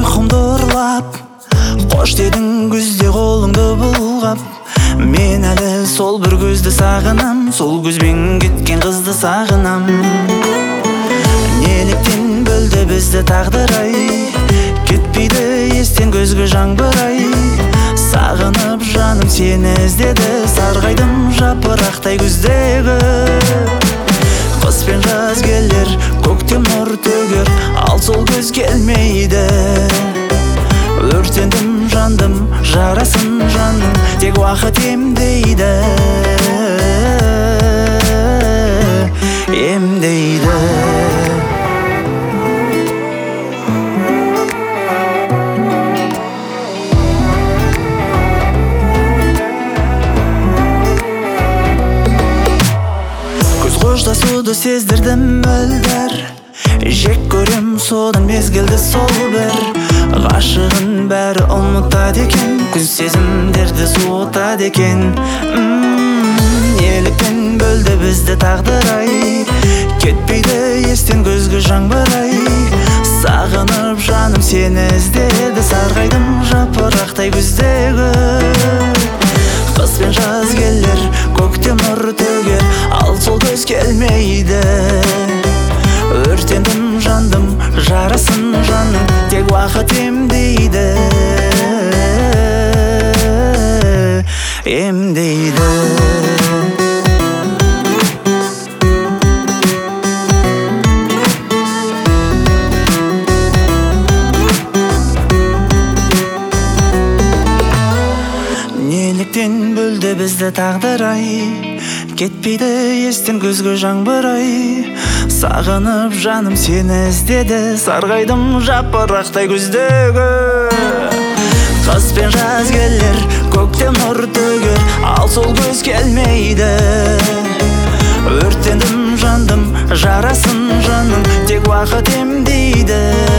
ұйқымды ұрлап, қош дедің күзде қолыңды бұлғап. Мен әлі сол бір көзді сағынам, сол көзбен кеткен қызды сағынам. Неліктен бөлді бізді тағдыр-ай, кетпейді естен көзгі жаңбыр-ай. Сағынып жаным сені іздеді, сарғайдым жапырақтай күздегі. Қыс пен жаз келер, көктем нұр төгер, ал сол көз келмейді. Өртендім жандым, жарасын жаным, тек уақыт емдейді, емдейді. Қоштасуды сездірдім мөлдір, жек көрем содан мезгілді сол бір. Ғашығын бәрі ұмытады екен, күн сезімдерді суытады екен. Неліктен бөлді бізді тағдыр-ай, кетпейді естен көзгі жаңбыр-ай. Сағынып жаным сені іздеді, сарғайдым жапырақтай күздегі. Қыс пен жаз келер, көктем нұр төгер, ал сол көз келмейді. Өртендім жандым, жарасын жаным, тек уақыт емдейді, емдейді. Неліктен бөлді бізді тағдыр-ай, кетпейді естен көзгі жаңбыр-ай. Сағынып жаным сені іздеді, сарғайдым жапырақтай күздегі. Қыс пен жаз келер, көктем нұр төгер, ал сол көз келмейді. Өртендім жандым, жарасын жаным, тек уақыт емдейді.